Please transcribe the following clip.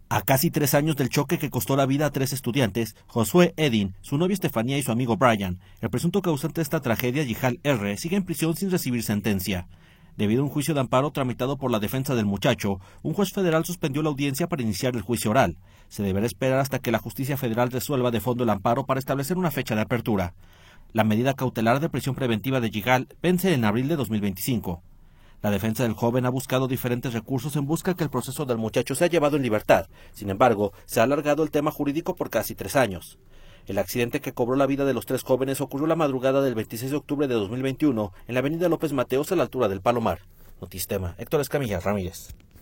A casi 3 años del choque que costó la vida a 3 estudiantes, Josué Edin, su novia Estefanía y su amigo Brian, el presunto causante de esta tragedia, Yihal R., sigue en prisión sin recibir sentencia. Debido a un juicio de amparo tramitado por la defensa del muchacho, un juez federal suspendió la audiencia para iniciar el juicio oral. Se deberá esperar hasta que la justicia federal resuelva de fondo el amparo para establecer una fecha de apertura. La medida cautelar de prisión preventiva de Yihal vence en abril de 2025. La defensa del joven ha buscado diferentes recursos en busca que el proceso del muchacho sea llevado en libertad. Sin embargo, se ha alargado el tema jurídico por casi 3 años. El accidente que cobró la vida de los 3 jóvenes ocurrió la madrugada del 26 de octubre de 2021 en la avenida López Mateos a la altura del Palomar. Notistema, Héctor Escamilla Ramírez.